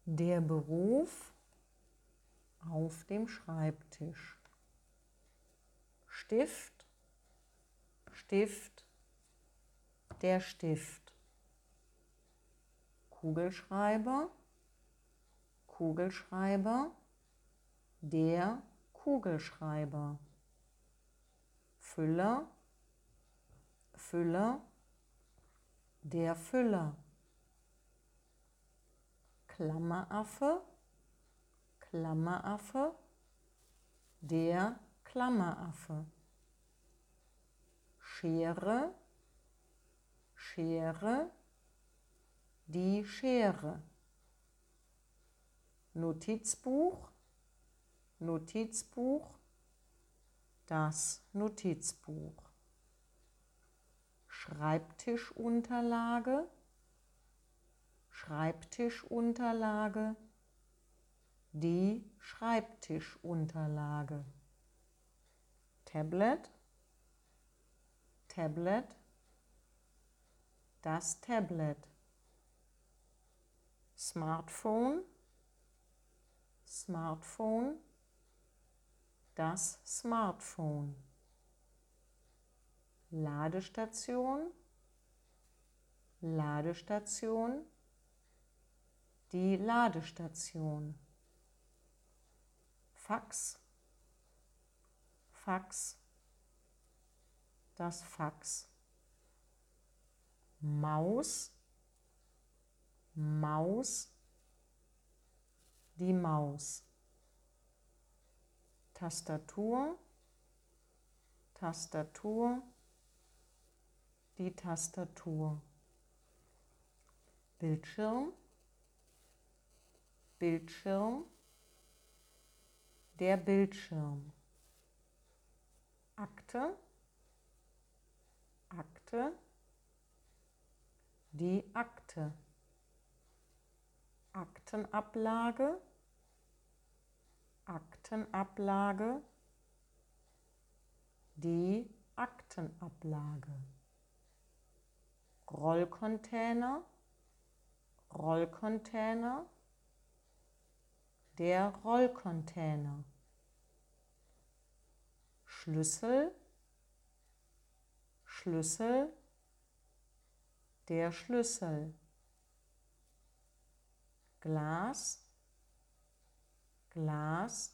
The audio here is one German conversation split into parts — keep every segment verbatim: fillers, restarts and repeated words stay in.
Der Beruf auf dem Schreibtisch. Stift, Stift, der Stift. Kugelschreiber, Kugelschreiber, der Kugelschreiber. Füller, Füller, der Füller. Klammeraffe, Klammeraffe, der Klammeraffe. Schere, Schere, die Schere. Notizbuch, Notizbuch, das Notizbuch. Schreibtischunterlage, Schreibtischunterlage, die Schreibtischunterlage. Tablet, Tablet, das Tablet. Smartphone, Smartphone, das Smartphone. Ladestation, Ladestation, die Ladestation. Fax, Fax, das Fax. Maus, Maus, die Maus. Tastatur, Tastatur, die Tastatur. Bildschirm, Bildschirm, der Bildschirm. Akte, Akte, die Akte. Aktenablage, Aktenablage, die Aktenablage. Rollcontainer, Rollcontainer, der Rollcontainer. Schlüssel, Schlüssel, der Schlüssel. Glas, Glas,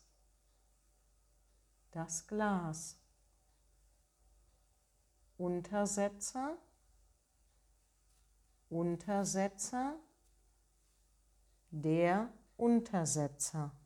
das Glas. Untersetzer, Untersetzer, der Untersetzer.